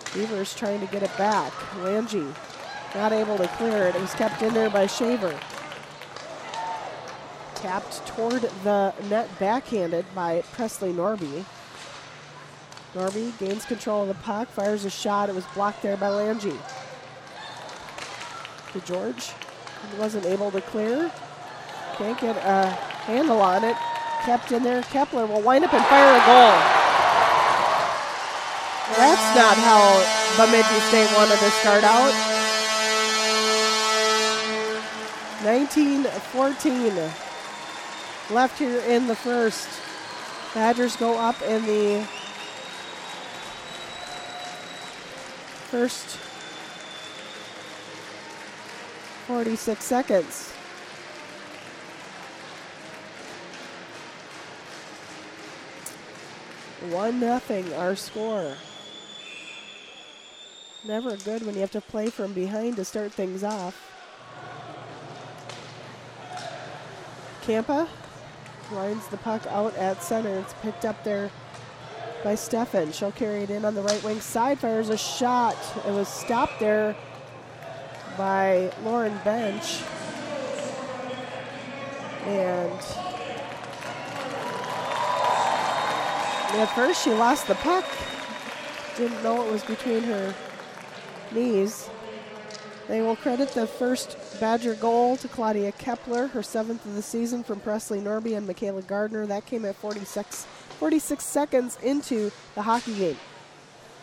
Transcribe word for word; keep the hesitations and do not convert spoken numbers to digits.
Beavers trying to get it back. Lange not able to clear it. It was kept in there by Shaver. Tapped toward the net backhanded by Presley Norby. Norby gains control of the puck, fires a shot. It was blocked there by Lange. To George. He wasn't able to clear. Can't get a handle on it. Kept in there. Kepler will wind up and fire a goal. That's not how Bemidji State wanted to start out. nineteen fourteen left here in the first. Badgers go up in the first forty-six seconds. One nothing our score. Never good when you have to play from behind to start things off. Campa lines the puck out at center. It's picked up there by Steffen. She'll carry it in on the right wing side, fires a shot. It was stopped there by Lauren Bench. And at first she lost the puck. Didn't know it was between her knees. They will credit the first Badger goal to Claudia Kepler, her seventh of the season, from Presley Norby and Michaela Gardner. That came at forty-six, forty-six seconds into the hockey game.